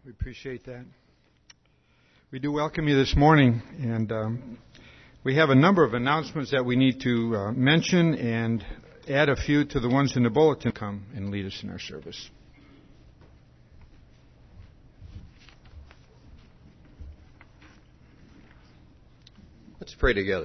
We appreciate that. We do welcome you this morning, and we have a number of announcements that we need to mention and add a few to the ones in the bulletin. Come and lead us in our service. Let's pray together.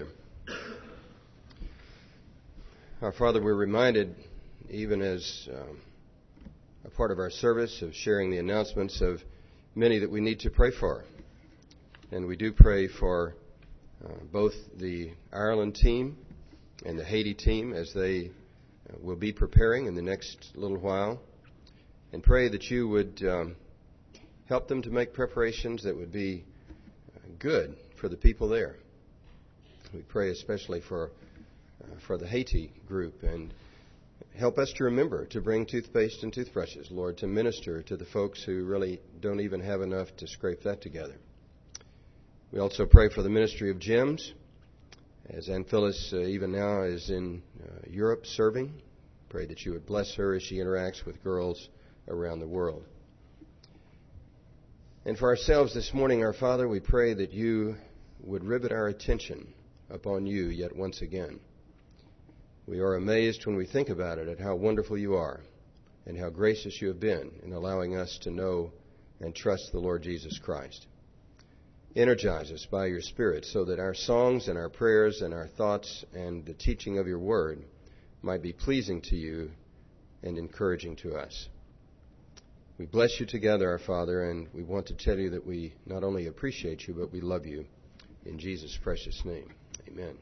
Our Father, we're reminded, even as a part of our service, of sharing the announcements of many that we need to pray for. And we do pray for both the Ireland team and the Haiti team as they will be preparing in the next little while. And pray that you would help them to make preparations that would be good for the people there. We pray especially for the Haiti group, and help us to remember to bring toothpaste and toothbrushes, Lord, to minister to the folks who really don't even have enough to scrape that together. We also pray for the ministry of gyms, as Ann Phyllis even now is in Europe serving. Pray that you would bless her as she interacts with girls around the world. And for ourselves this morning, our Father, we pray that you would rivet our attention upon you yet once again. We are amazed when we think about it at how wonderful you are and how gracious you have been in allowing us to know and trust the Lord Jesus Christ. Energize us by your Spirit so that our songs and our prayers and our thoughts and the teaching of your word might be pleasing to you and encouraging to us. We bless you together, our Father, and we want to tell you that we not only appreciate you, but we love you. In Jesus' precious name, amen.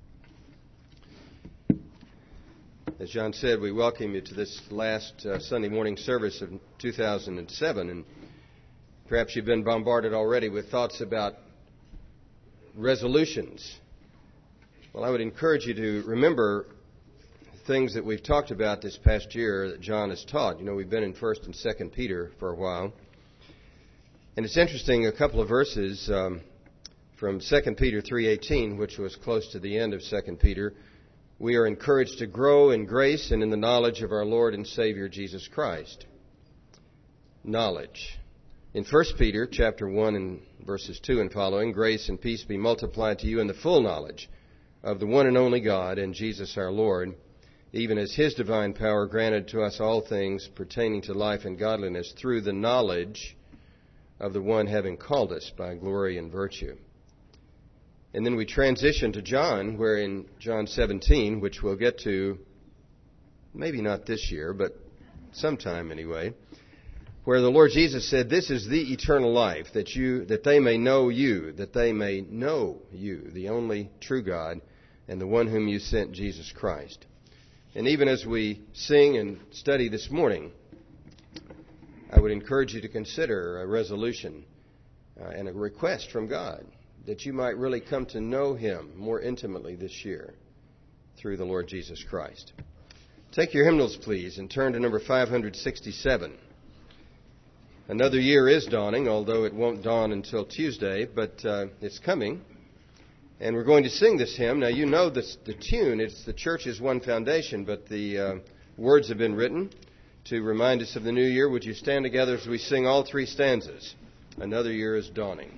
As John said, we welcome you to this last Sunday morning service of 2007, and perhaps you've been bombarded already with thoughts about resolutions. Well, I would encourage you to remember things that we've talked about this past year that John has taught. You know, we've been in 1st and 2nd Peter for a while, and it's interesting, a couple of verses from 2 Peter 3:18, which was close to the end of 2 Peter, we are encouraged to grow in grace and in the knowledge of our Lord and Savior Jesus Christ. Knowledge. In 1 Peter chapter 1 and verses 2 and following, grace and peace be multiplied to you in the full knowledge of the one and only God and Jesus our Lord, even as his divine power granted to us all things pertaining to life and godliness through the knowledge of the one having called us by glory and virtue. And then we transition to John, where in John 17, which we'll get to maybe not this year, but sometime anyway, where the Lord Jesus said, this is the eternal life, that they may know you, the only true God, and the one whom you sent, Jesus Christ. And even as we sing and study this morning, I would encourage you to consider a resolution and a request from God, that you might really come to know him more intimately this year through the Lord Jesus Christ. Take your hymnals, please, and turn to number 567. Another year is dawning, although it won't dawn until Tuesday, but it's coming. And we're going to sing this hymn. Now, you know the tune. It's the church's one foundation, but the words have been written to remind us of the new year. Would you stand together as we sing all three stanzas? Another year is dawning.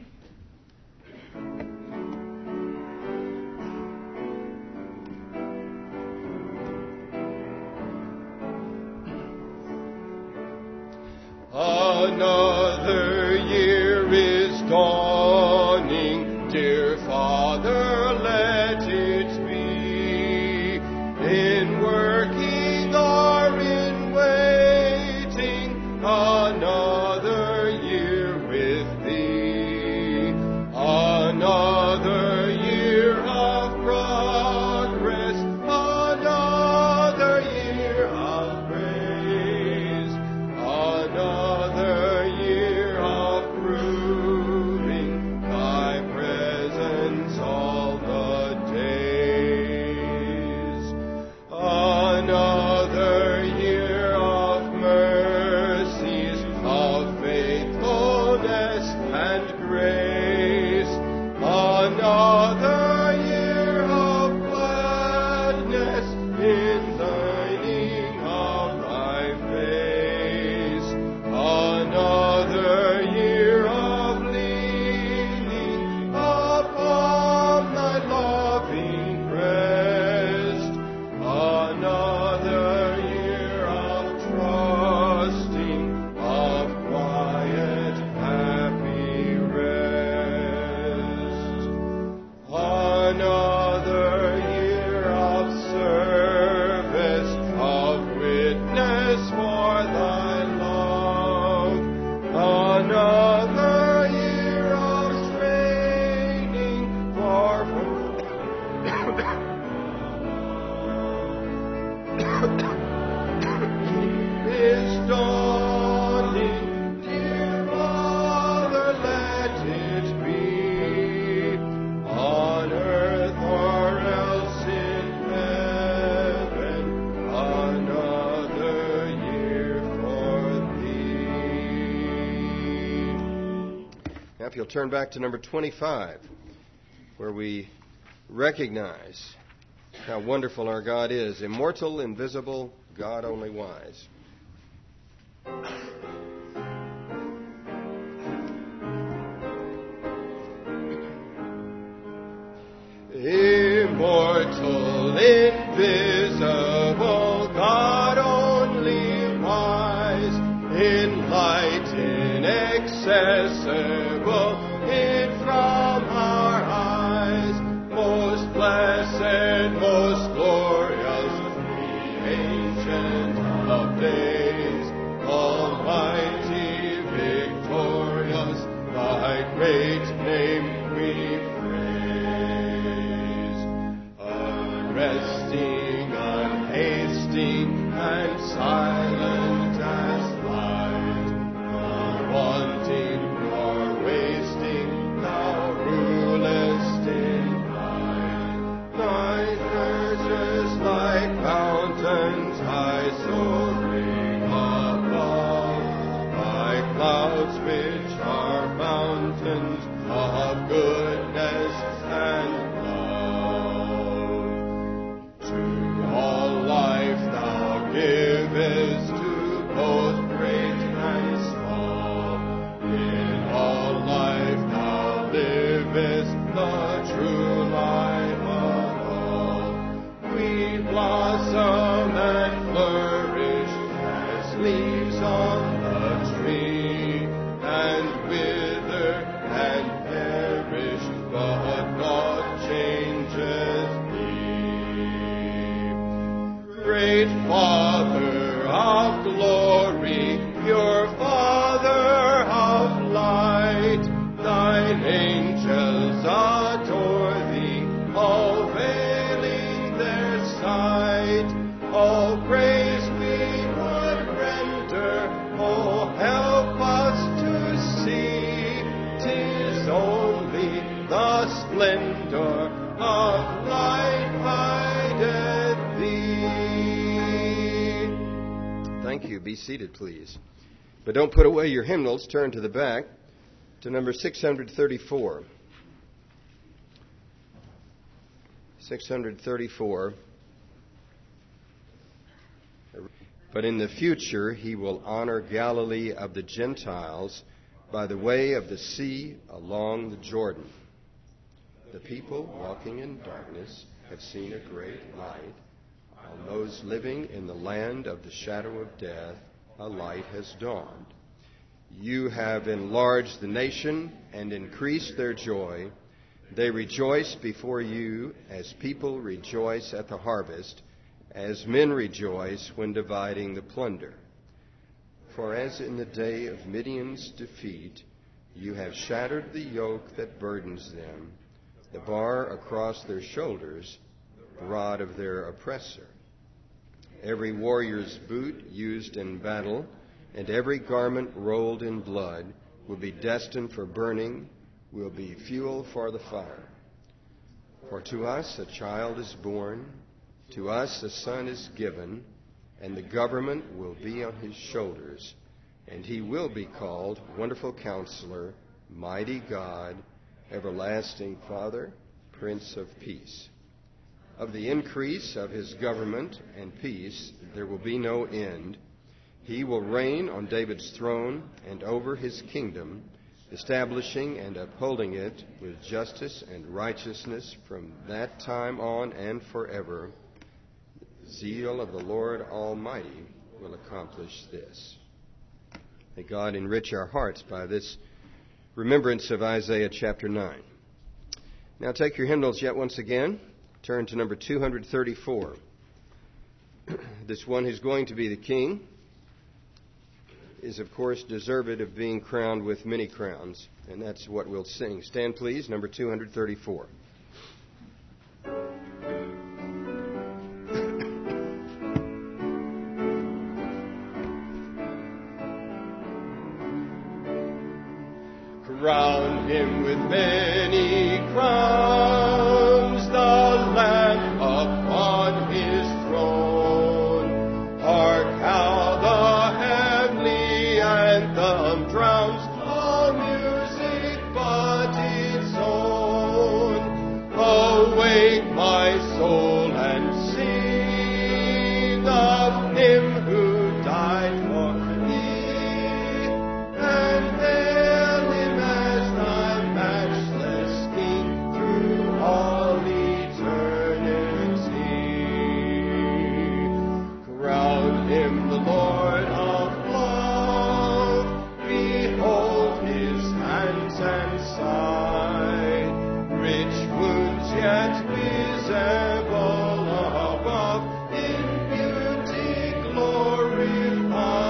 Another year is dawning, dear Father, let it be, in working or in waiting, another year with Thee. Another year of straining far from is dawning. Dear Father, let it be on earth or else in heaven. Another year for thee. Now, if you'll turn back to number 25, where we recognize how wonderful our God is, immortal, invisible, God only wise. Immortal, invisible, God only wise, in light inaccessible, hid from our eyes, most blessed, most glorious, the Ancient of Days, almighty, victorious, thy great name we praise. Unresting, unhasting, and silent as light, nor wanting, nor wasting, thou rulest in light. Thy treasures like fountains high soaring above, thy clouds which are fountains of goodness and love. To all life thou givest, to both great and small. In all life thou livest, the true life of all. We blossom and flourish as leaves on the tree, and wither and perish, but God changes thee. Great Father of glory, pure Father of light, thine angels adore thee, all veiling their sight. All praise we would render, oh help us to see, 'tis only the splendor of light hideth thee. Thank you. Be seated, please. But don't put away your hymnals. Turn to the back to number 634. 634. But in the future he will honor Galilee of the Gentiles by the way of the sea along the Jordan. The people walking in darkness have seen a great light. On those living in the land of the shadow of death, a light has dawned. You have enlarged the nation and increased their joy. They rejoice before you as people rejoice at the harvest, as men rejoice when dividing the plunder. For as in the day of Midian's defeat, you have shattered the yoke that burdens them, the bar across their shoulders, the rod of their oppressor. Every warrior's boot used in battle and every garment rolled in blood will be destined for burning, will be fuel for the fire. For to us a child is born, to us a son is given, and the government will be on his shoulders, and he will be called Wonderful Counselor, Mighty God, Everlasting Father, Prince of Peace. Of the increase of his government and peace there will be no end. He will reign on David's throne and over his kingdom, establishing and upholding it with justice and righteousness from that time on and forever. The zeal of the Lord Almighty will accomplish this. May God enrich our hearts by this remembrance of Isaiah chapter 9. Now take your hymnals yet once again. Turn to number 234. This one who's going to be the king. is, of course, deserved of being crowned with many crowns. And that's what we'll sing. Stand, please, number 234. Crown him with many crowns, the Lamb upon his throne. Hark how the heavenly anthem drowns all music but its own. Awake, my soul, and sing of him who died for thee, and hail him as the matchless King through all eternity. Crown him the Lord of love, behold his hands and side, rich wounds yet visible above, in beauty glorified.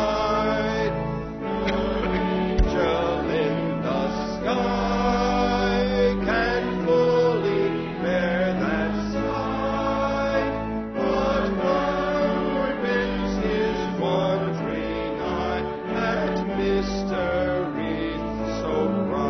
Angel in the sky can fully bear that sight, but one bends his wondering eye at mystery so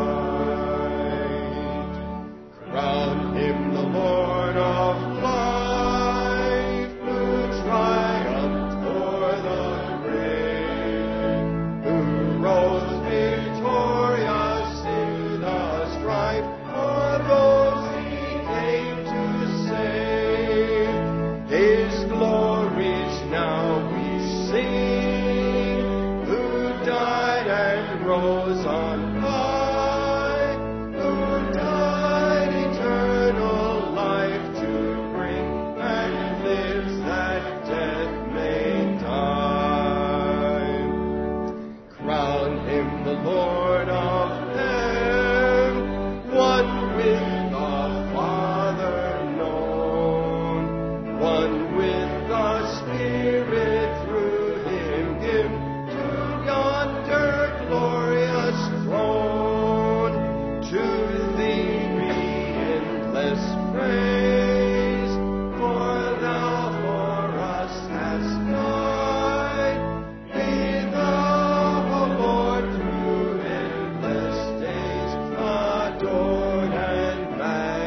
bright. Crown him the Lord of life, who triumphed o'er the grave, who rose victorious in the strife for those he came to save. His glories now we sing, who died and rose on high, who died eternal life to bring, and lives that death may die. Crown him the Lord of heaven, one with the Father known, one with the Spirit through him given to yonder glorious throne. To thee be endless praise, for thou for us hast died. Be thou, O Lord, through endless days adored and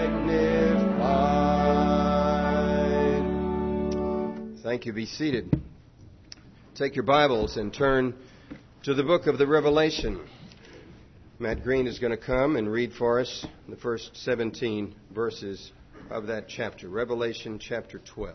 magnified. Thank you. Be seated. Take your Bibles and turn to the book of the Revelation. Matt Green is going to come and read for us the first 17 verses of that chapter, Revelation chapter 12.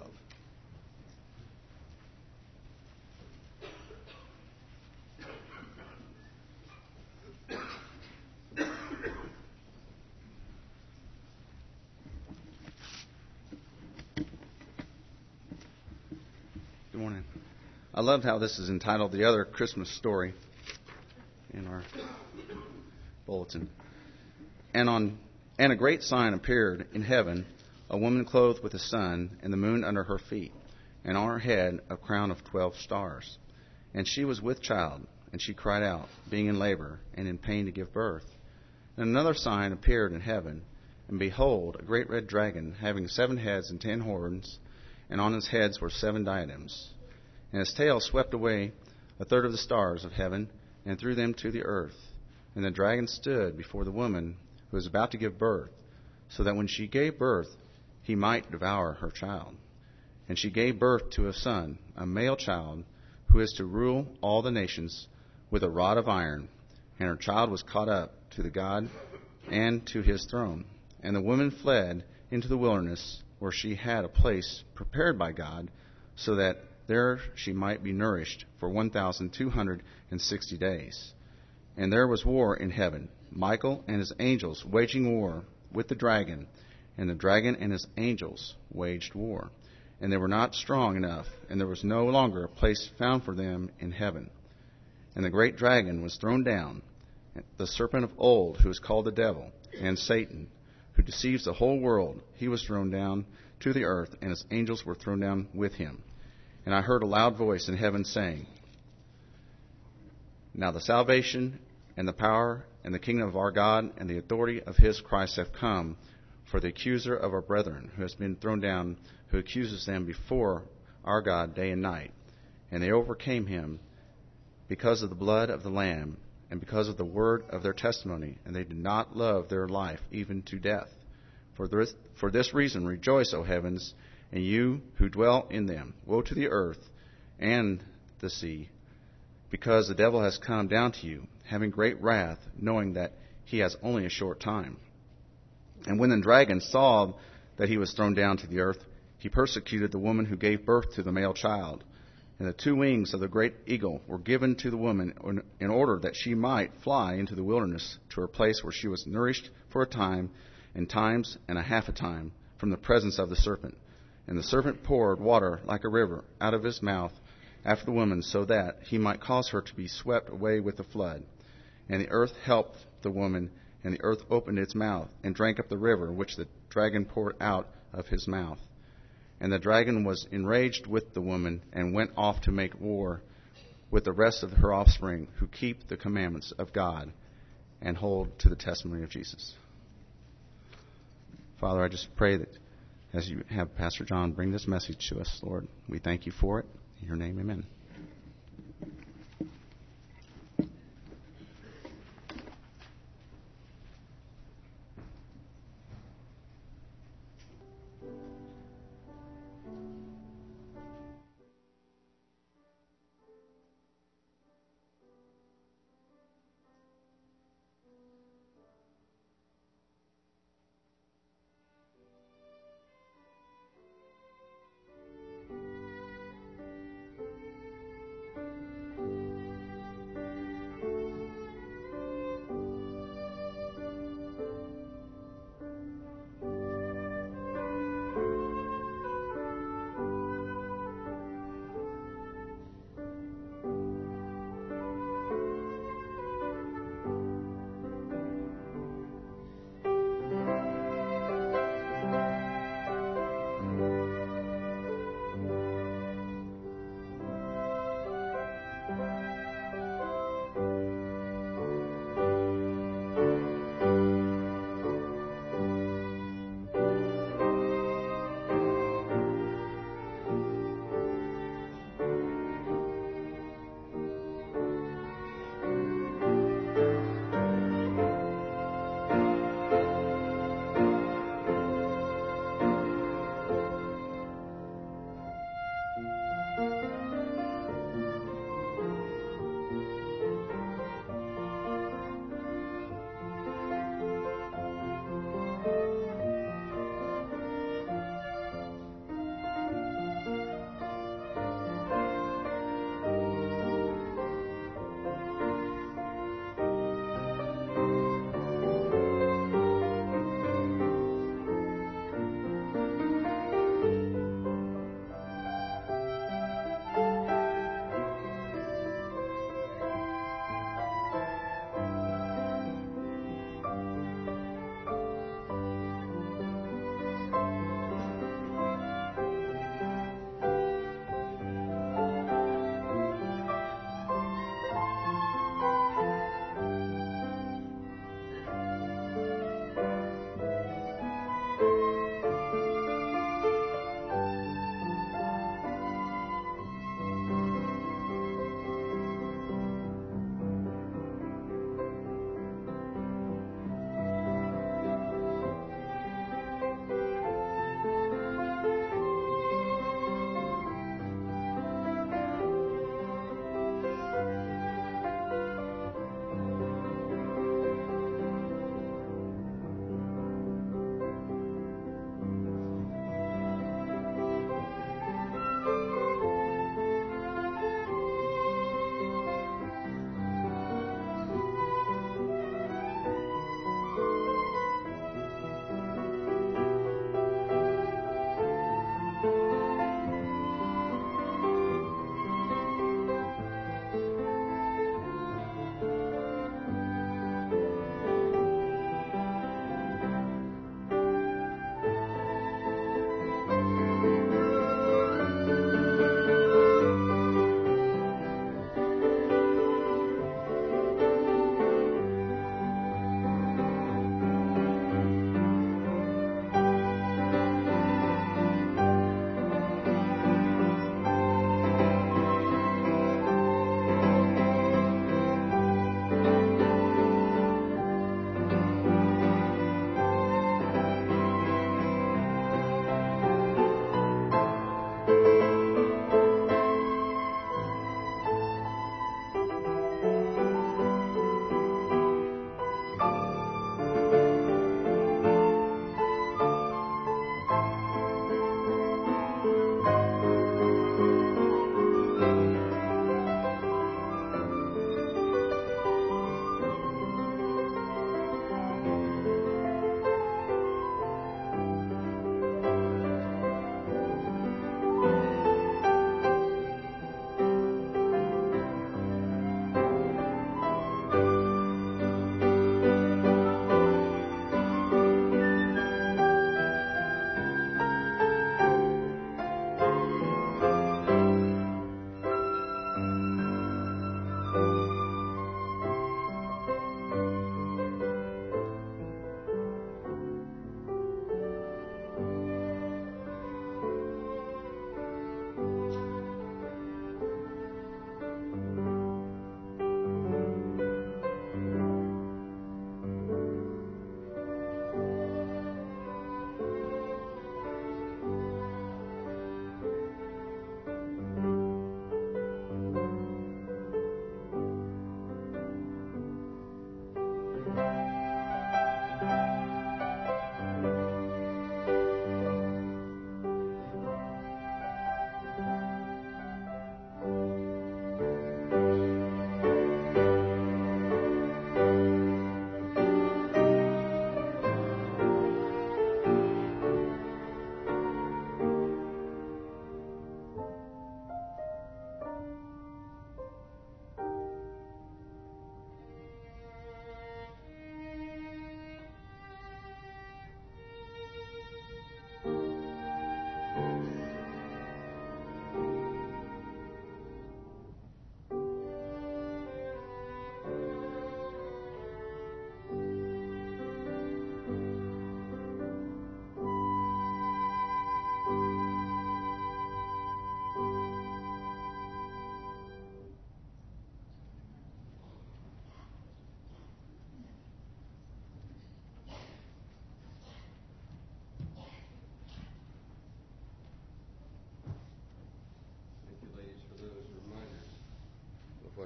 Good morning. I loved how this is entitled The Other Christmas Story in our bulletin. And a great sign appeared in heaven, a woman clothed with the sun and the moon under her feet, and on her head a crown of 12 stars. And she was with child, and she cried out, being in labor and in pain to give birth. And another sign appeared in heaven, and behold, a great red dragon, having 7 heads and 10 horns, and on his heads were 7 diadems. And his tail swept away a third of the stars of heaven, and threw them to the earth. And the dragon stood before the woman who was about to give birth, so that when she gave birth, he might devour her child. And she gave birth to a son, a male child, who is to rule all the nations with a rod of iron. And her child was caught up to the God and to his throne. And the woman fled into the wilderness, where she had a place prepared by God, so that there she might be nourished for 1,260 days. And there was war in heaven, Michael and his angels waging war with the dragon, and the dragon and his angels waged war. And they were not strong enough, and there was no longer a place found for them in heaven. And the great dragon was thrown down, the serpent of old, who is called the devil and Satan, who deceives the whole world. He was thrown down to the earth, and his angels were thrown down with him. And I heard a loud voice in heaven saying, Now the salvation and the power and the kingdom of our God and the authority of his Christ have come. For the accuser of our brethren, who has been thrown down, who accuses them before our God day and night. And they overcame him because of the blood of the Lamb and because of the word of their testimony, and they did not love their life even to death. For this reason rejoice, O heavens, and you who dwell in them. Woe to the earth and the sea, because the devil has come down to you, having great wrath, knowing that he has only a short time. And when the dragon saw that he was thrown down to the earth, he persecuted the woman who gave birth to the male child. And the 2 wings of the great eagle were given to the woman in order that she might fly into the wilderness to her place where she was nourished for a time, and times and a half a time, from the presence of the serpent. And the serpent poured water like a river out of his mouth after the woman, so that he might cause her to be swept away with the flood. And the earth helped the woman, and the earth opened its mouth and drank up the river which the dragon poured out of his mouth. And the dragon was enraged with the woman and went off to make war with the rest of her offspring who keep the commandments of God and hold to the testimony of Jesus. Father, I just pray that as you have Pastor John bring this message to us, Lord, we thank you for it. In your name, amen.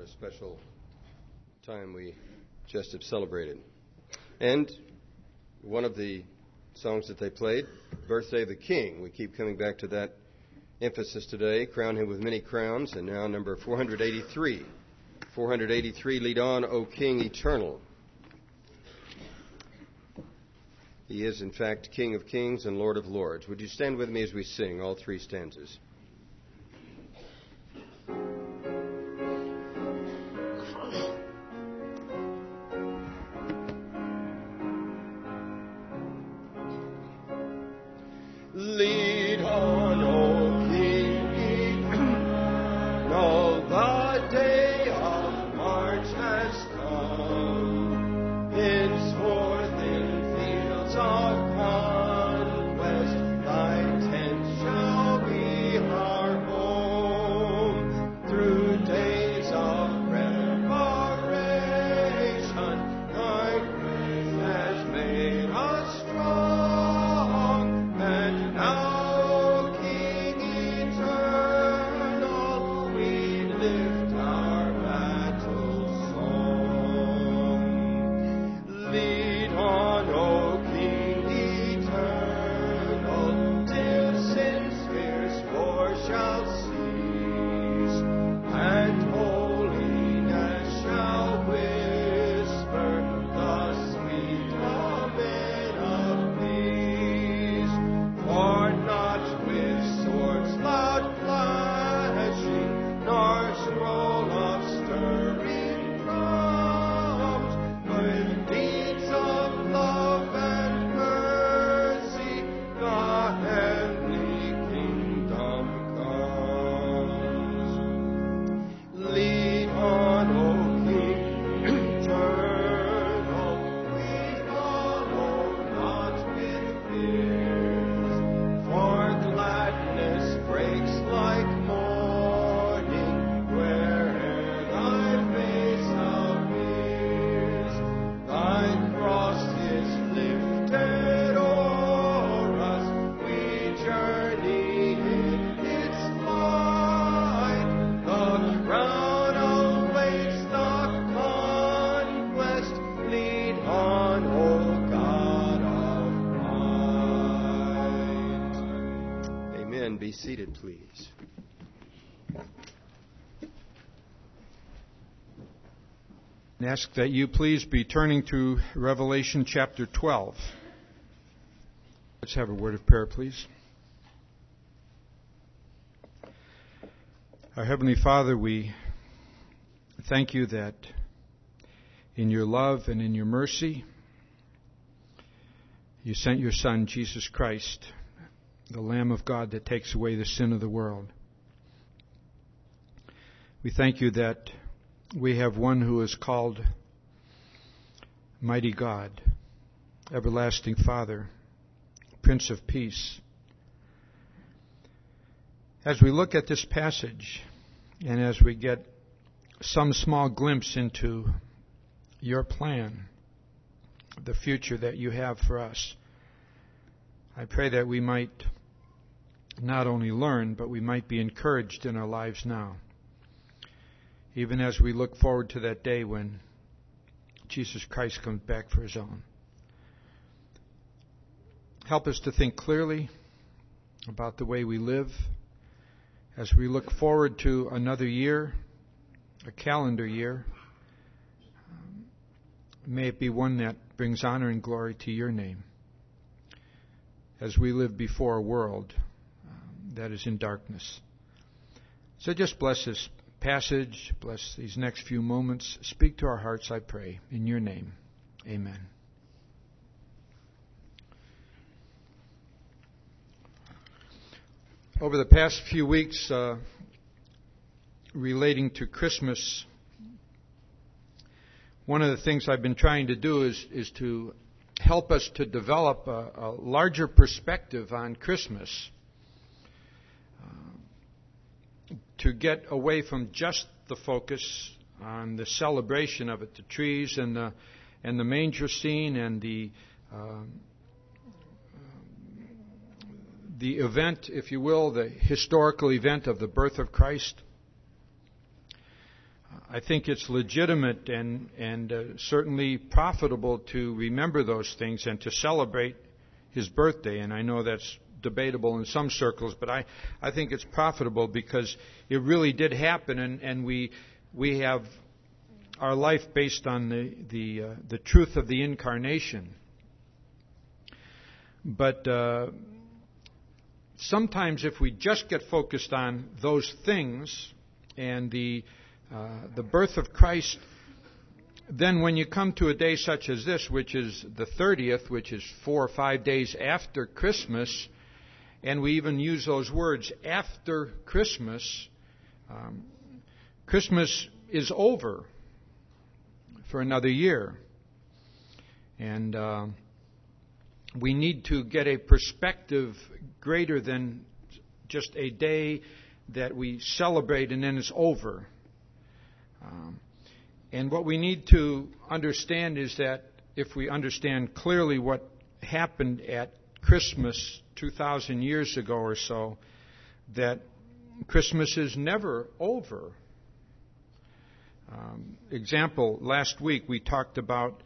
special time we just have celebrated. And one of the songs that they played, Birthday of the King. We keep coming back to that emphasis today. Crown him with many crowns. And now number 483. 483, Lead on, O King eternal. He is, in fact, King of kings and Lord of lords. Would you stand with me as we sing all three stanzas? Lead on, O King eternal, the day of March has come. Henceforth in fields of conquest, thy tent shall be our home. Through days of preparation, thy grace has made us strong. And now, King eternal, we lift our battle song. Lead on, O King eternal, till sin's fierce war shall cease, and holiness shall whisper the sweet amen of peace. For not with swords loud flashing, nor scroll of stirring drums, but with deeds of love and mercy, the heavenly kingdom comes. Lead on, O King eternal, we follow not with fears, for gladness breaks like morning where'er thy face appears. Thy cross is lifted o'er us, we journey in its light. The crown awaits the conquest. Lead on, O God of might. Amen. Be seated, please. And ask that you please be turning to Revelation chapter 12. Let's have a word of prayer, please. Our Heavenly Father, we thank you that in your love and in your mercy, you sent your Son, Jesus Christ, the Lamb of God that takes away the sin of the world. We thank you that we have one who is called Mighty God, Everlasting Father, Prince of Peace. As we look at this passage, and as we get some small glimpse into your plan, the future that you have for us, I pray that we might not only learn, but we might be encouraged in our lives now, even as we look forward to that day when Jesus Christ comes back for his own. Help us to think clearly about the way we live as we look forward to another year, a calendar year. May it be one that brings honor and glory to your name as we live before a world that is in darkness. So just bless this passage, bless these next few moments. Speak to our hearts, I pray, in your name. Amen. Over the past few weeks relating to Christmas, one of the things I've been trying to do is to help us to develop a larger perspective on Christmas, to get away from just the focus on the celebration of it, the trees and the manger scene and the event, if you will, the historical event of the birth of Christ. I think it's legitimate and certainly profitable to remember those things and to celebrate his birthday. And I know that's debatable in some circles, but I think it's profitable because it really did happen, and we have our life based on the truth of the incarnation. But sometimes if we just get focused on those things and the birth of Christ, then when you come to a day such as this, which is the 30th, which is 4 or 5 days after Christmas, and we even use those words, after Christmas, Christmas is over for another year. And we need to get a perspective greater than just a day that we celebrate and then it's over. And what we need to understand is that if we understand clearly what happened at Christmas 2,000 years ago or so, that Christmas is never over. Example, last week we talked about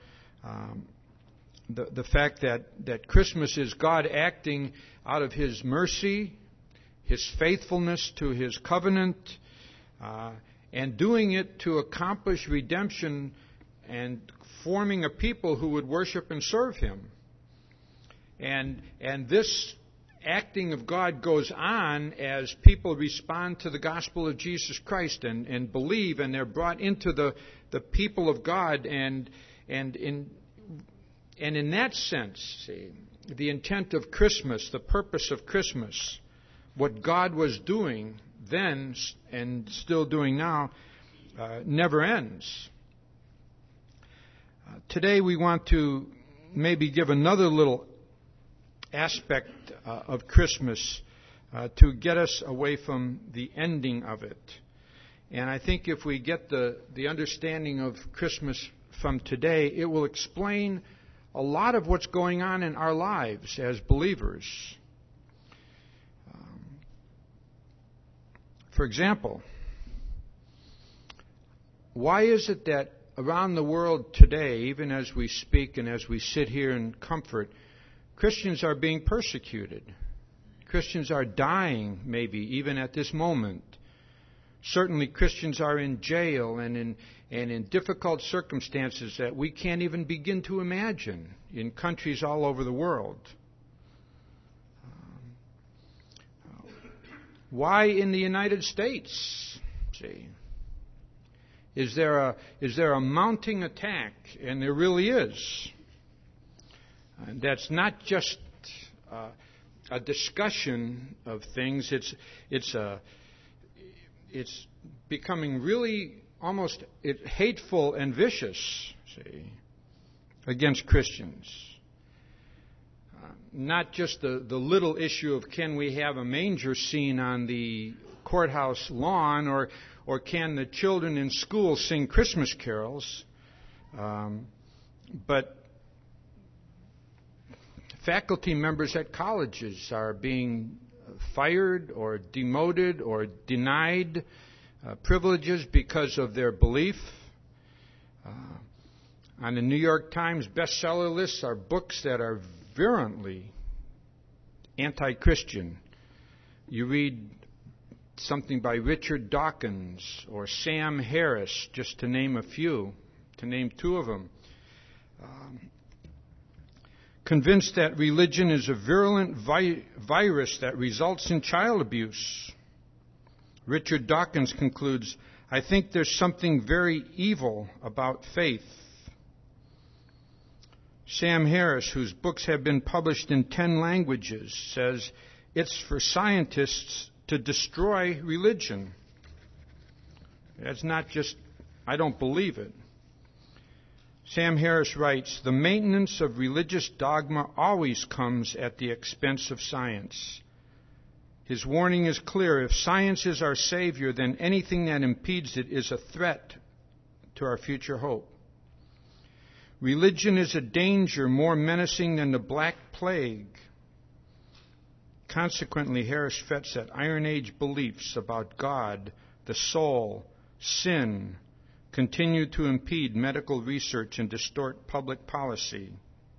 the fact that Christmas is God acting out of His mercy, His faithfulness to His covenant, and doing it to accomplish redemption and forming a people who would worship and serve Him. And this acting of God goes on as people respond to the gospel of Jesus Christ and believe, and they're brought into the people of God. And in that sense, see, the intent of Christmas, the purpose of Christmas, what God was doing then and still doing now, never ends. Today we want to maybe give another little aspect of Christmas to get us away from the ending of it. And I think if we get the understanding of Christmas from today, it will explain a lot of what's going on in our lives as believers. For example, why is it that around the world today, even as we speak and as we sit here in comfort, Christians are being persecuted? Christians are dying, maybe, even at this moment. Certainly Christians are in jail and in difficult circumstances that we can't even begin to imagine in countries all over the world. Why in the United States? See, is there a mounting attack? And there really is. And that's not just a discussion of things. It's becoming really almost hateful and vicious. See, against Christians. Not just the little issue of can we have a manger scene on the courthouse lawn, or can the children in school sing Christmas carols, but faculty members at colleges are being fired or demoted or denied privileges because of their belief. On the New York Times bestseller lists are books that are virulently anti-Christian. You read something by Richard Dawkins or Sam Harris, just to name a few, to name two of them. Convinced that religion is a virulent virus that results in child abuse. Richard Dawkins concludes, I think there's something very evil about faith. Sam Harris, whose books have been published in 10 languages, says it's for scientists to destroy religion. That's not just, I don't believe it. Sam Harris writes, the maintenance of religious dogma always comes at the expense of science. His warning is clear. If science is our savior, then anything that impedes it is a threat to our future hope. Religion is a danger more menacing than the Black Plague. Consequently, Harris frets that Iron Age beliefs about God, the soul, sin, continue to impede medical research and distort public policy.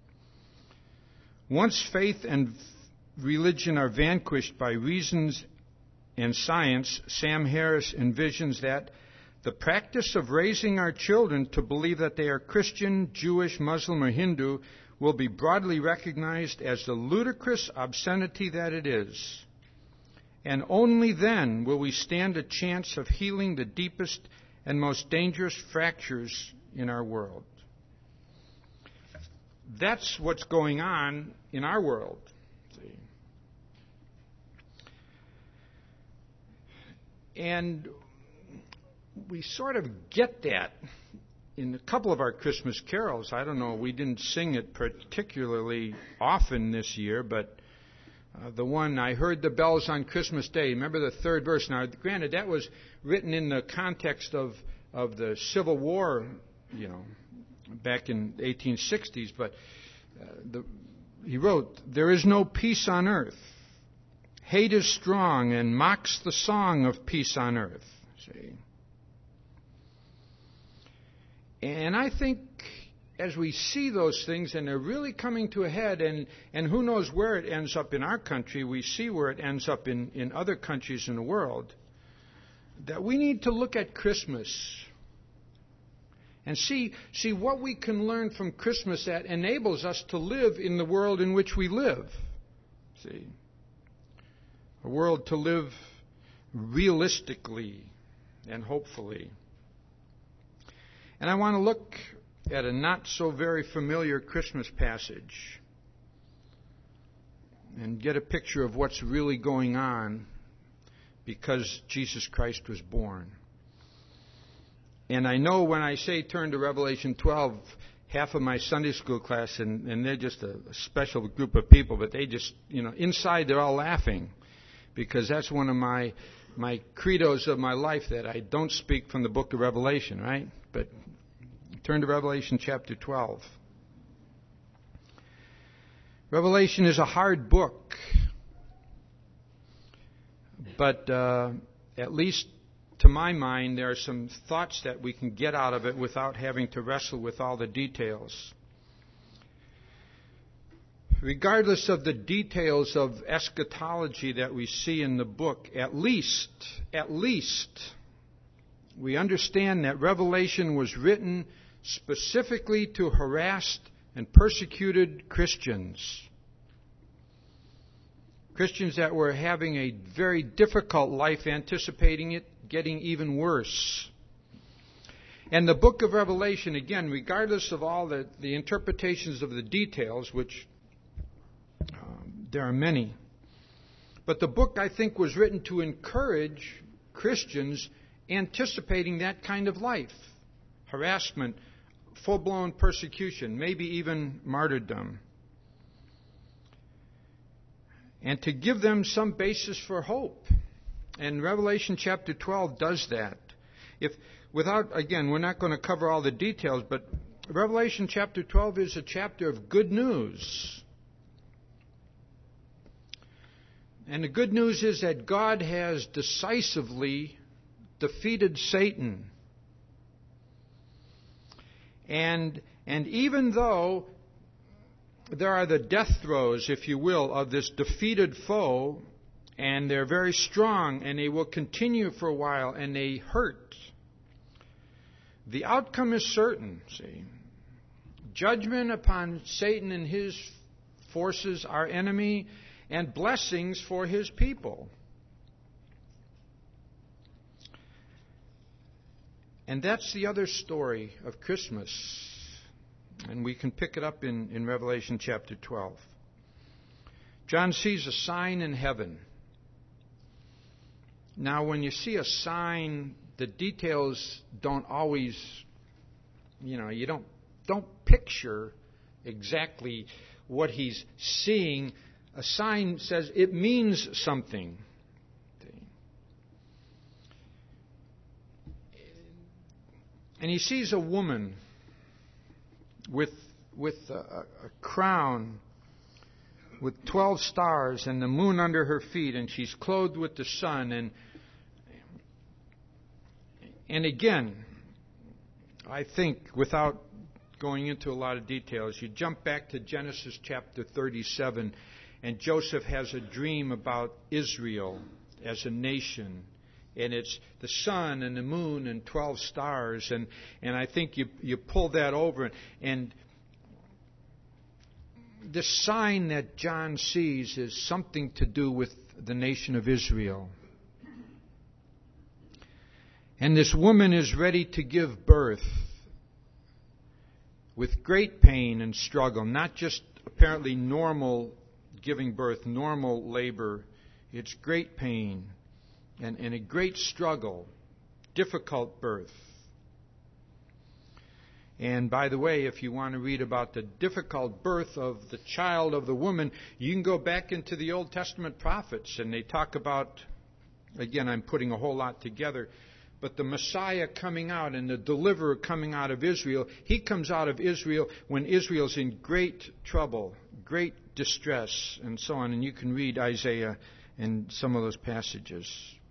Once faith and religion are vanquished by reasons and science, Sam Harris envisions that the practice of raising our children to believe that they are Christian, Jewish, Muslim, or Hindu will be broadly recognized as the ludicrous obscenity that it is. And only then will we stand a chance of healing the deepest and most dangerous fractures in our world. That's what's going on in our world. See? And we sort of get that in a couple of our Christmas carols. I don't know, we didn't sing it particularly often this year, but the one, I heard the bells on Christmas Day. Remember the third verse. Now, granted, that was written in the context of the Civil War, back in the 1860s. But he wrote, "There is no peace on earth. Hate is strong and mocks the song of peace on earth." See? And I think as we see those things, and they're really coming to a head, and who knows where it ends up in our country, we see where it ends up in other countries in the world, that we need to look at Christmas and see what we can learn from Christmas that enables us to live in the world in which we live. See? A world to live realistically and hopefully. And I want to look at a not so very familiar Christmas passage and get a picture of what's really going on because Jesus Christ was born. And I know when I say turn to Revelation 12, half of my Sunday school class, and they're just a special group of people, but they just, inside they're all laughing because that's one of my credos of my life, that I don't speak from the book of Revelation, right? But turn to Revelation chapter 12. Revelation is a hard book, but at least to my mind, there are some thoughts that we can get out of it without having to wrestle with all the details. Regardless of the details of eschatology that we see in the book, at least, we understand that Revelation was written specifically to harassed and persecuted Christians. Christians that were having a very difficult life, anticipating it getting even worse. And the book of Revelation, again, regardless of all the interpretations of the details, which there are many, but the book, I think, was written to encourage Christians anticipating that kind of life. Harassment, full-blown persecution, maybe even martyrdom. And to give them some basis for hope. And Revelation chapter 12 does that. Again, we're not going to cover all the details, but Revelation chapter 12 is a chapter of good news. And the good news is that God has decisively defeated Satan. And even though there are the death throes, if you will, of this defeated foe, and they're very strong, and they will continue for a while, and they hurt, the outcome is certain, see. Judgment upon Satan and his forces, our enemy, and blessings for his people. And that's the other story of Christmas. And we can pick it up in Revelation chapter 12. John sees a sign in heaven. Now, when you see a sign, the details don't always, you don't picture exactly what he's seeing. A sign says it means something. And he sees a woman with a crown with 12 stars and the moon under her feet, and she's clothed with the sun. And again, I think, without going into a lot of details, you jump back to Genesis chapter 37, and Joseph has a dream about Israel as a nation. And it's the sun and the moon and 12 stars. And I think you pull that over. And the sign that John sees is something to do with the nation of Israel. And this woman is ready to give birth with great pain and struggle, not just apparently normal giving birth, normal labor. It's great pain and a great struggle, difficult birth. And by the way, if you want to read about the difficult birth of the child of the woman, you can go back into the Old Testament prophets, and they talk about, again, I'm putting a whole lot together, but the Messiah coming out and the deliverer coming out of Israel, he comes out of Israel when Israel's in great trouble, great distress, and so on. And you can read Isaiah and some of those passages.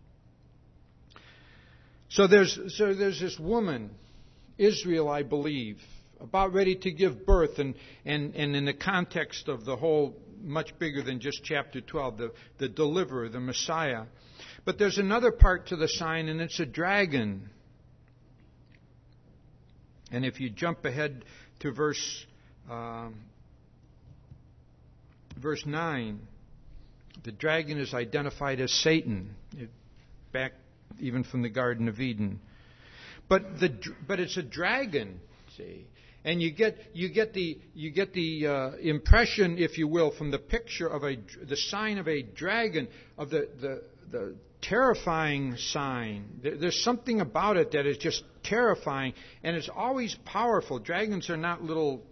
So there's this woman, Israel, I believe, about ready to give birth, and in the context of the whole, much bigger than just chapter 12, the deliverer, the Messiah. But there's another part to the sign, and it's a dragon. And if you jump ahead to verse 9, the dragon is identified as Satan, back even from the Garden of Eden. But it's a dragon, see, and you get the impression, if you will, from the picture of the sign of a dragon, of the terrifying sign. There's something about it that is just terrifying, and it's always powerful. Dragons are not little,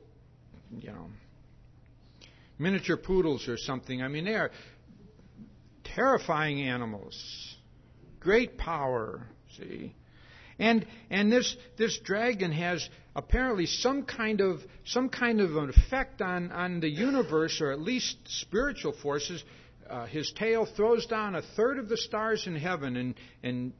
miniature poodles or something. I mean, they are terrifying animals, great power. See, and this dragon has apparently some kind of an effect on the universe, or at least spiritual forces. His tail throws down a third of the stars in heaven, and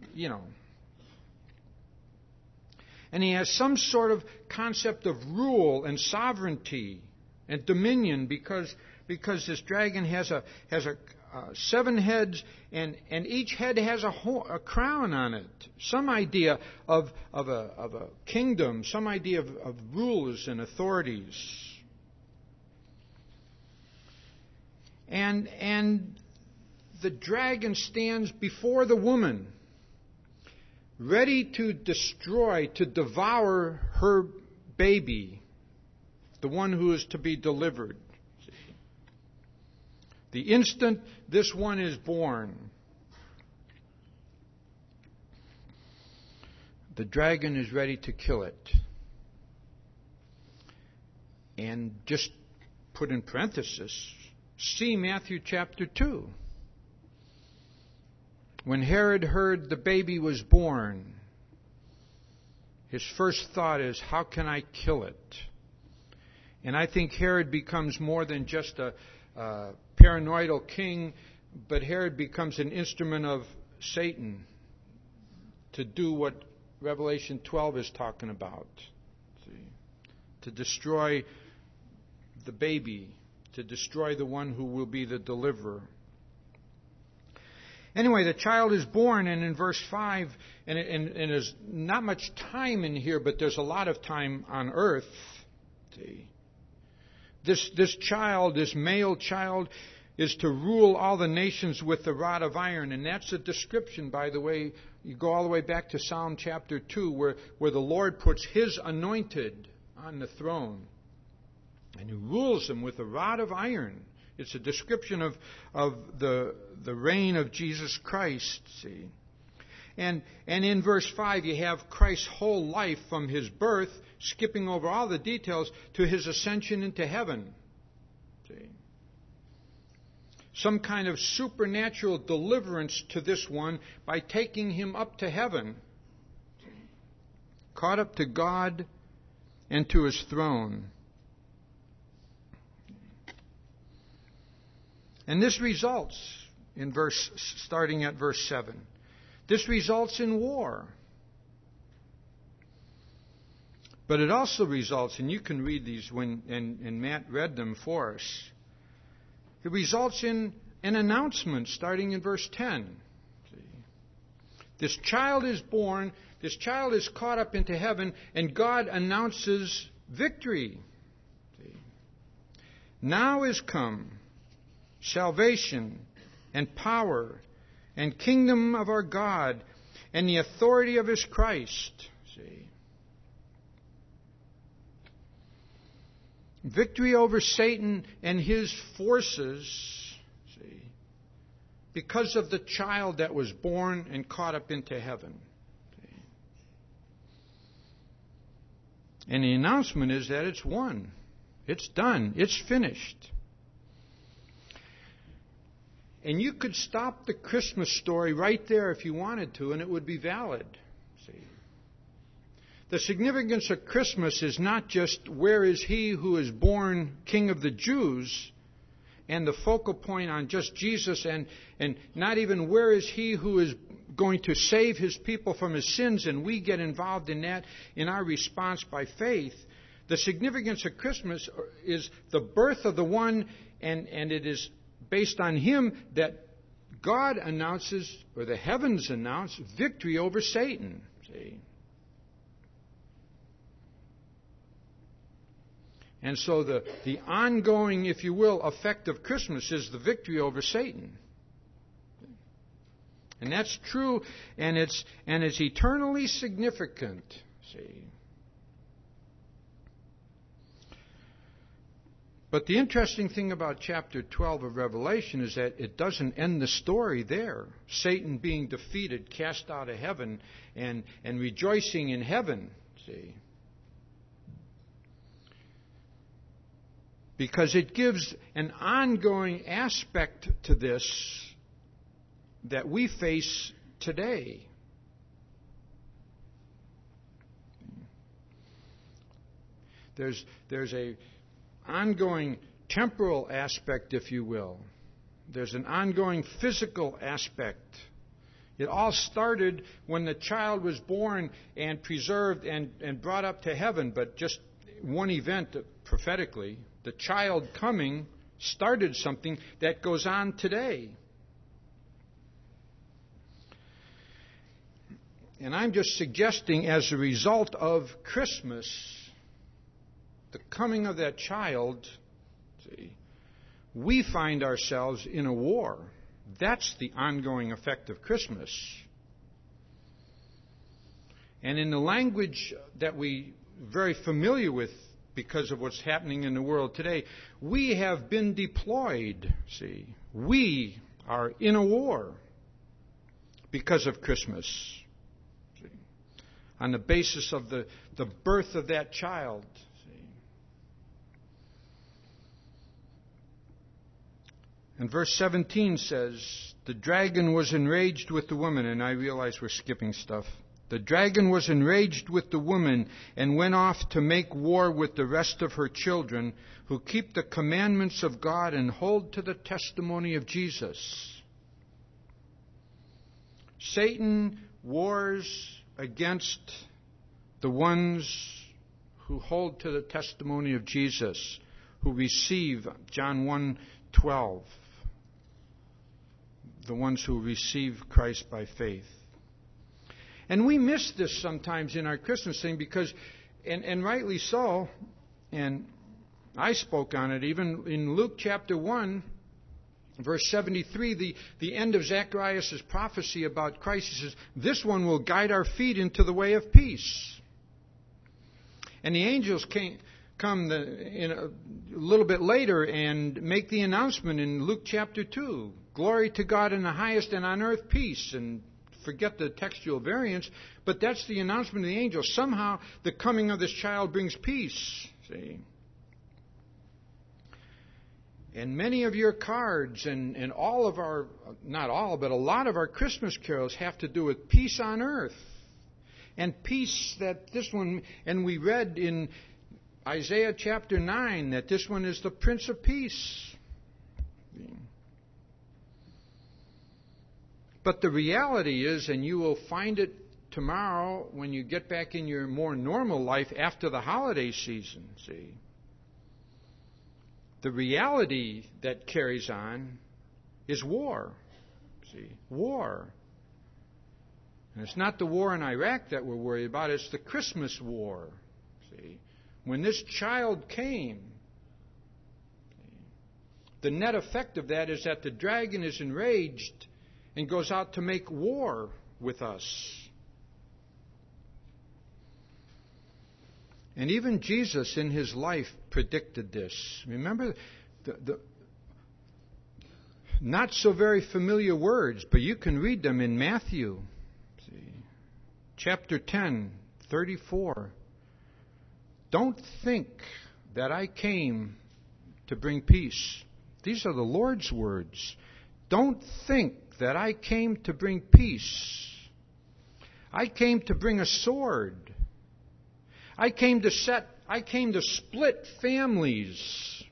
he has some sort of concept of rule and sovereignty and dominion, because this dragon has a 7 heads, and each head has a crown on it. Some idea of a kingdom, some idea of rulers and authorities. And the dragon stands before the woman, ready to destroy, to devour her baby, the one who is to be delivered. The instant this one is born, the dragon is ready to kill it. And just put in parenthesis, see Matthew chapter 2. When Herod heard the baby was born, his first thought is, how can I kill it? And I think Herod becomes more than just a paranoidal king, but Herod becomes an instrument of Satan to do what Revelation 12 is talking about. See? To destroy the baby, to destroy the one who will be the deliverer. Anyway, the child is born, and in verse 5, and there's not much time in here, but there's a lot of time on earth. See? This child, this male child, is to rule all the nations with the rod of iron. And that's a description, by the way. You go all the way back to Psalm chapter 2, where the Lord puts His anointed on the throne. And He rules them with a rod of iron. It's a description of the reign of Jesus Christ, see. And in verse 5, you have Christ's whole life from His birth, skipping over all the details, to His ascension into heaven. See? Some kind of supernatural deliverance to this one by taking Him up to heaven, caught up to God and to His throne. And this results, starting at verse 7, this results in war. But it also results, and you can read these and Matt read them for us. It results in an announcement starting in verse 10. See? This child is born, this child is caught up into heaven, and God announces victory. See? Now is come salvation and power and kingdom of our God and the authority of His Christ. See? Victory over Satan and his forces, see, because of the child that was born and caught up into heaven. See. And the announcement is that it's won. It's done. It's finished. And you could stop the Christmas story right there if you wanted to, and it would be valid. See. The significance of Christmas is not just where is He who is born King of the Jews, and the focal point on just Jesus, and not even where is He who is going to save His people from His sins, and we get involved in that in our response by faith. The significance of Christmas is the birth of the one, and it is based on Him that God announces, or the heavens announce, victory over Satan. See? And so the ongoing, if you will, effect of Christmas is the victory over Satan. And that's true, and it's eternally significant. See. But the interesting thing about chapter 12 of Revelation is that it doesn't end the story there. Satan being defeated, cast out of heaven, and rejoicing in heaven. See. Because it gives an ongoing aspect to this that we face today. There's a ongoing temporal aspect, if you will. There's an ongoing physical aspect. It all started when the child was born and preserved and brought up to heaven, but just one event prophetically. The child coming started something that goes on today. And I'm just suggesting, as a result of Christmas, the coming of that child, see, we find ourselves in a war. That's the ongoing effect of Christmas. And in the language that we're very familiar with, because of what's happening in the world today, we have been deployed, see. We are in a war because of Christmas, see, on the basis of the birth of that child. See. And verse 17 says, the dragon was enraged with the woman, and I realize we're skipping stuff. The dragon was enraged with the woman and went off to make war with the rest of her children who keep the commandments of God and hold to the testimony of Jesus. Satan wars against the ones who hold to the testimony of Jesus, who receive John 1:12, the ones who receive Christ by faith. And we miss this sometimes in our Christmas thing because, and rightly so, and I spoke on it even in Luke chapter 1, verse 73, the end of Zacharias' prophecy about Christ. He says, this one will guide our feet into the way of peace. And the angels come a little bit later and make the announcement in Luke chapter 2. Glory to God in the highest, and on earth peace. And forget the textual variants, but that's the announcement of the angel. Somehow the coming of this child brings peace. See? And many of your cards and all of our, not all, but a lot of our Christmas carols have to do with peace on earth. And peace that this one, and we read in Isaiah chapter 9 that this one is the Prince of Peace. But the reality is, and you will find it tomorrow, when you get back in your more normal life after the holiday season, see, the reality that carries on is war. See, war. And it's not the war in Iraq that we're worried about, it's the Christmas war. See, when this child came, the net effect of that is that the dragon is enraged and goes out to make war with us. And even Jesus in his life predicted this. Remember the not so very familiar words, but you can read them in Matthew. See, chapter 10, 34. Don't think that I came to bring peace. These are the Lord's words. Don't think that I came to bring peace. I came to bring a sword. I came to split families.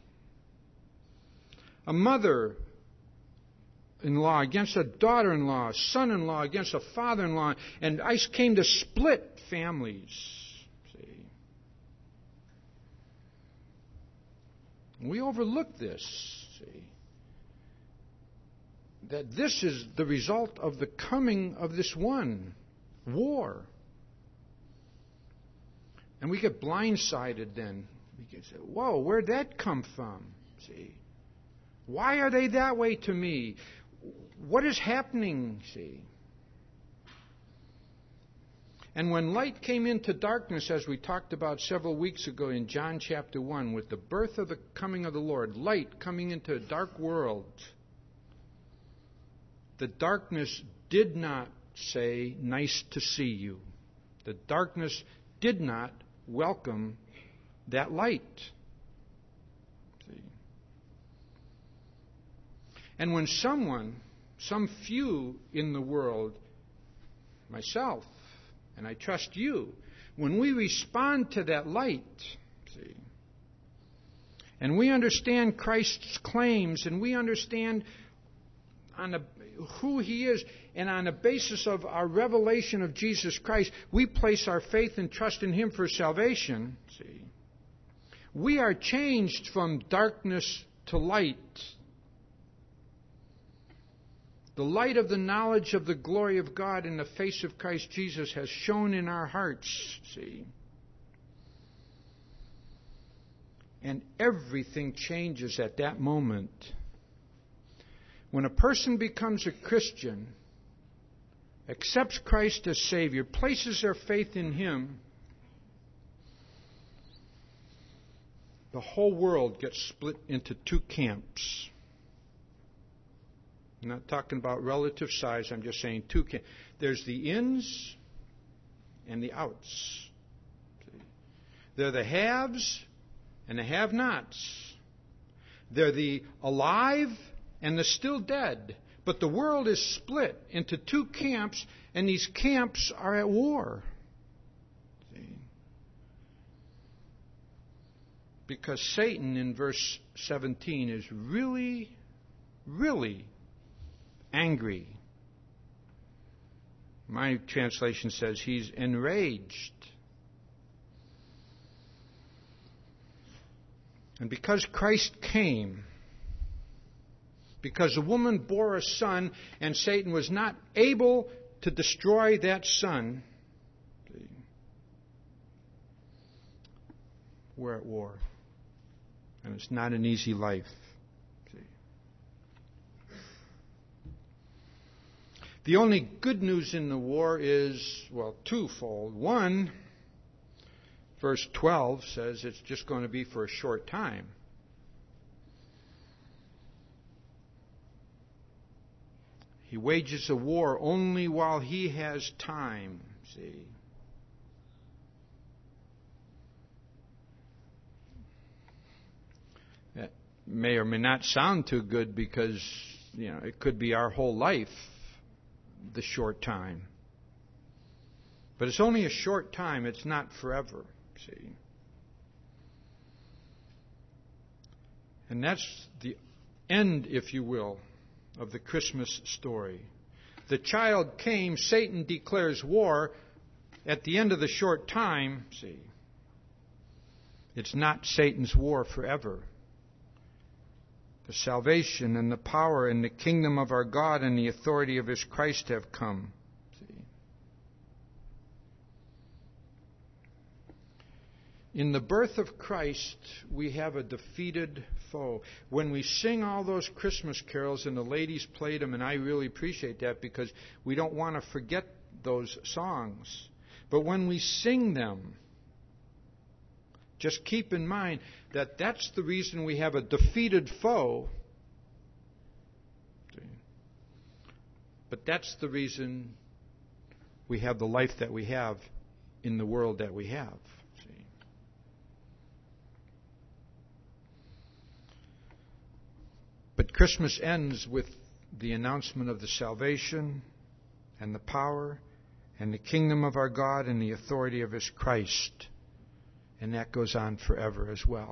A mother-in-law against a daughter-in-law, a son-in-law against a father-in-law, and I came to split families. See? We overlook this. See? That this is the result of the coming of this one, war. And we get blindsided then. We can say, whoa, where'd that come from? See? Why are they that way to me? What is happening? See? And when light came into darkness, as we talked about several weeks ago in John chapter 1, with the birth of the coming of the Lord, light coming into a dark world, the darkness did not say, nice to see you. The darkness did not welcome that light. See? And when some few in the world, myself, and I trust you, when we respond to that light, see, and we understand Christ's claims, and we understand who He is, and on the basis of our revelation of Jesus Christ, we place our faith and trust in Him for salvation. See, we are changed from darkness to light. The light of the knowledge of the glory of God in the face of Christ Jesus has shone in our hearts. See, and everything changes at that moment. When a person becomes a Christian, accepts Christ as Savior, places their faith in Him, the whole world gets split into two camps. I'm not talking about relative size, I'm just saying two camps. There's the ins and the outs. They're the haves and the have-nots. They're the alive and the still dead. But the world is split into two camps, and these camps are at war. See? Because Satan, in verse 17, is really, really angry. My translation says he's enraged. And because Christ came, because a woman bore a son and Satan was not able to destroy that son, we're at war. And it's not an easy life. The only good news in the war is, well, twofold. One, verse 12 says it's just going to be for a short time. He wages a war only while he has time, see. That may or may not sound too good because, it could be our whole life, the short time. But it's only a short time, it's not forever, see. And that's the end, if you will, of the Christmas story. The child came, Satan declares war, at the end of the short time, see, it's not Satan's war forever. The salvation and the power and the kingdom of our God and the authority of His Christ have come. See? In the birth of Christ, we have a defeated foe. When we sing all those Christmas carols, and the ladies played them, and I really appreciate that because we don't want to forget those songs. But when we sing them, just keep in mind that that's the reason we have a defeated foe. But that's the reason we have the life that we have in the world that we have. See? But Christmas ends with the announcement of the salvation and the power and the kingdom of our God and the authority of His Christ. And that goes on forever as well.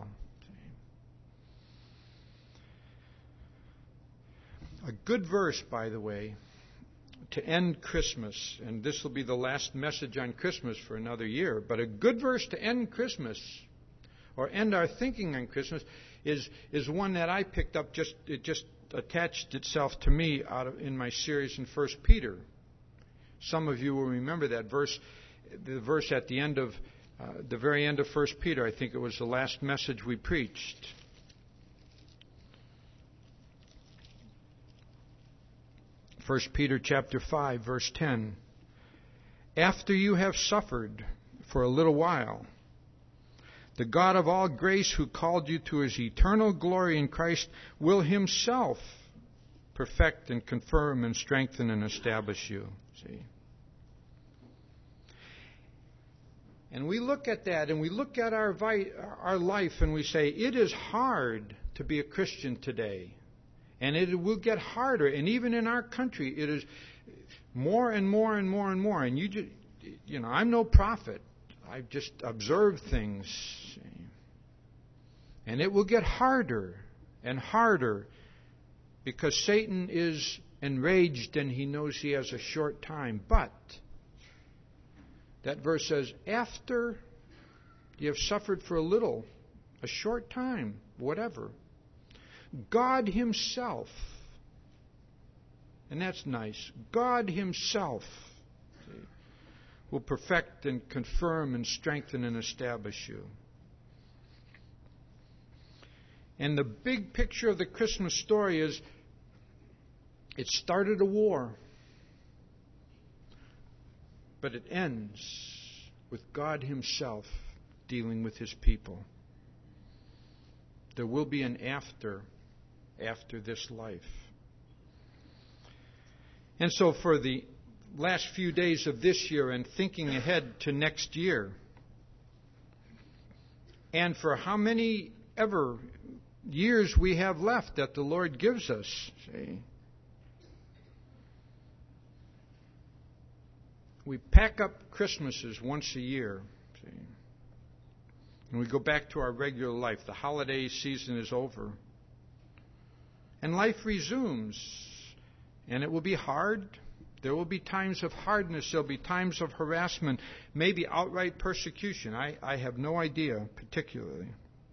A good verse, by the way, to end Christmas, and this will be the last message on Christmas for another year, but a good verse to end Christmas, or end our thinking on Christmas, is one that I picked up, it just attached itself to me in my series in 1 Peter. Some of you will remember that verse, the verse at the end of the very end of 1 Peter. I think it was the last message we preached. First Peter chapter 5, verse 10. After you have suffered for a little while, the God of all grace, who called you to His eternal glory in Christ, will Himself perfect and confirm and strengthen and establish you. See? And we look at that, and we look at our life, and we say, it is hard to be a Christian today. And it will get harder. And even in our country, it is more and more and more and more. And you know, I'm no prophet. I just observe things. And it will get harder and harder because Satan is enraged and he knows he has a short time. But that verse says, after you have suffered for a short time, whatever, God Himself, and that's nice, God Himself will perfect and confirm and strengthen and establish you. And the big picture of the Christmas story is, it started a war, but it ends with God Himself dealing with His people. There will be an after this life. And so for the last few days of this year and thinking ahead to next year, and for how many ever years we have left that the Lord gives us, see, we pack up Christmases once a year, see, and we go back to our regular life. The holiday season is over. And life resumes. And it will be hard. There will be times of hardness. There will be times of harassment. Maybe outright persecution. I have no idea particularly.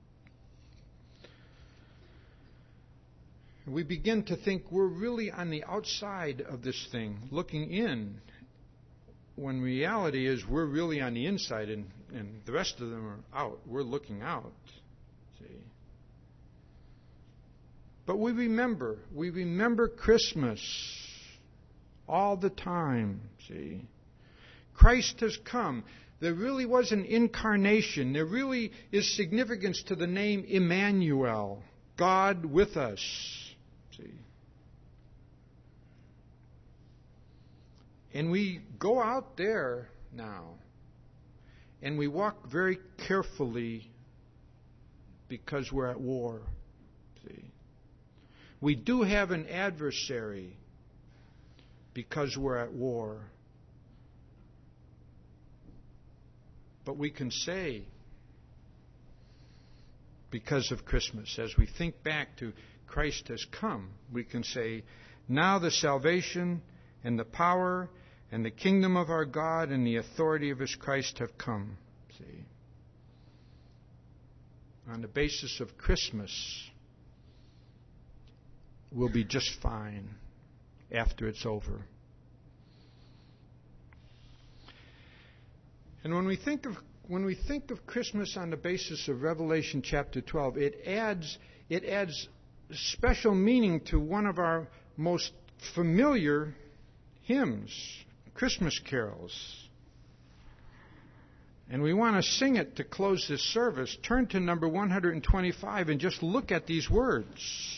We begin to think we're really on the outside of this thing, looking in, when reality is we're really on the inside and the rest of them are out. We're looking out. See? But we remember Christmas all the time. See? Christ has come. There really was an incarnation. There really is significance to the name Emmanuel, God with us. See? And we go out there now, and we walk very carefully because we're at war. See? We do have an adversary because we're at war. But we can say, because of Christmas, as we think back to Christ has come, we can say, now the salvation and the power and the kingdom of our God and the authority of His Christ have come. See? On the basis of Christmas, we'll be just fine after it's over. And when we think of Christmas on the basis of Revelation chapter 12, it adds special meaning to one of our most familiar hymns, Christmas carols. And we want to sing it to close this service. Turn to number 125 and just look at these words.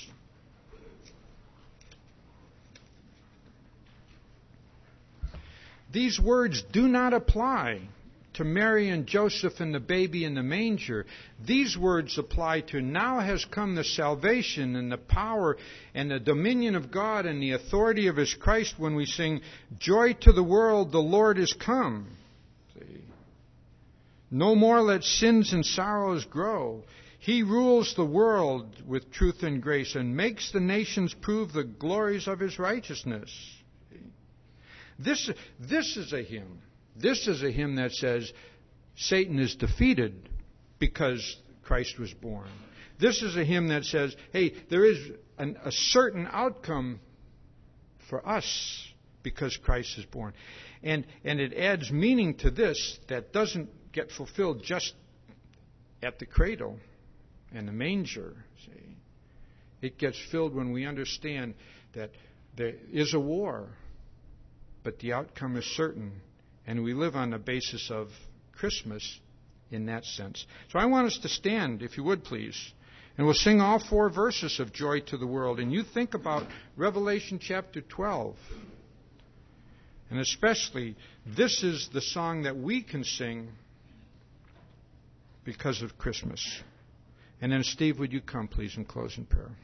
These words do not apply to Mary and Joseph and the baby in the manger. These words apply to now has come the salvation and the power and the dominion of God and the authority of His Christ when we sing, "Joy to the world, the Lord is come." See? No more let sins and sorrows grow. He rules the world with truth and grace and makes the nations prove the glories of His righteousness. This is a hymn. This is a hymn that says Satan is defeated because Christ was born. This is a hymn that says, hey, there is a certain outcome for us because Christ is born. And it adds meaning to this that doesn't get fulfilled just at the cradle and the manger. See? It gets filled when we understand that there is a war, but the outcome is certain. And we live on the basis of Christmas in that sense. So I want us to stand, if you would please. And we'll sing all 4 verses of Joy to the World. And you think about Revelation chapter 12. And especially, this is the song that we can sing because of Christmas. And then, Steve, would you come, please, and close in prayer?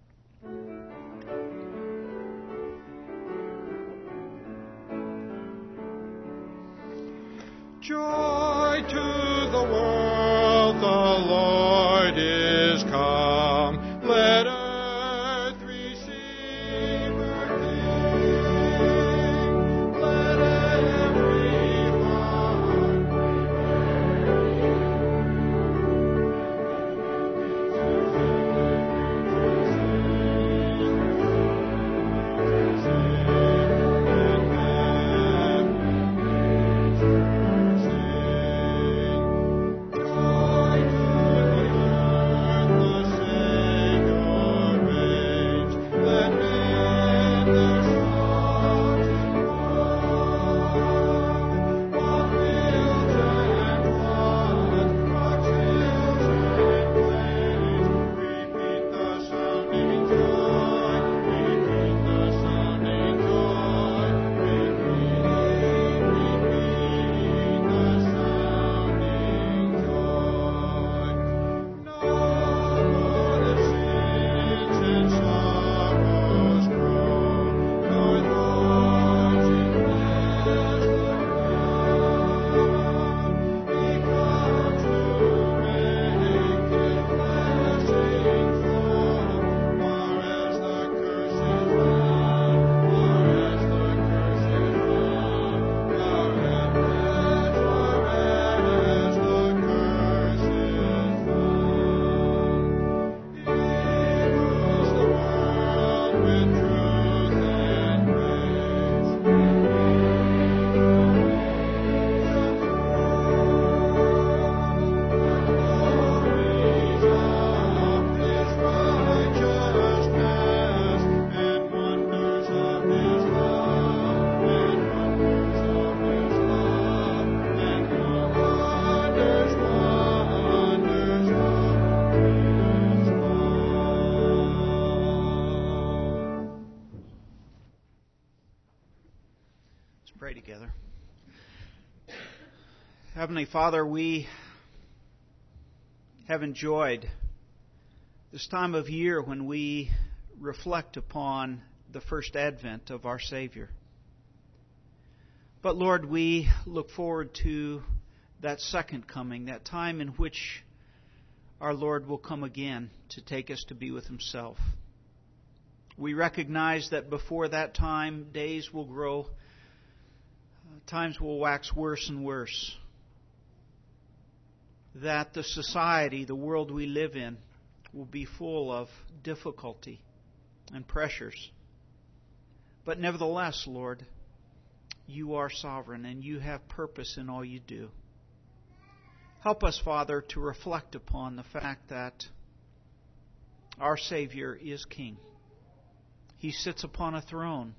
Joy to the world, the Lord is come. Let earth receive her King. Let every heart pray together. Heavenly Father, we have enjoyed this time of year when we reflect upon the first advent of our Savior. But Lord, we look forward to that second coming, that time in which our Lord will come again to take us to be with Himself. We recognize that before that time, days will grow times will wax worse and worse. That the society, the world we live in, will be full of difficulty and pressures. But nevertheless, Lord, you are sovereign and you have purpose in all you do. Help us, Father, to reflect upon the fact that our Savior is King. He sits upon a throne,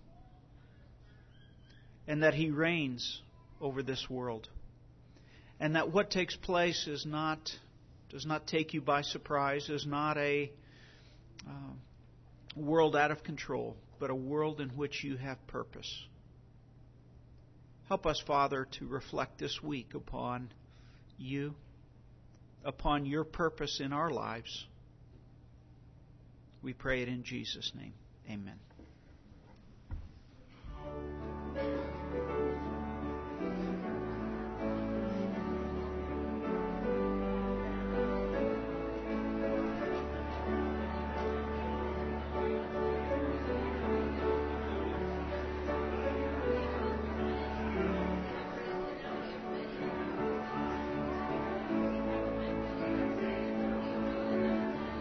and that He reigns over this world. And that what takes place does not take you by surprise, is not a world out of control, but a world in which you have purpose. Help us, Father, to reflect this week upon you, upon your purpose in our lives. We pray it in Jesus' name. Amen.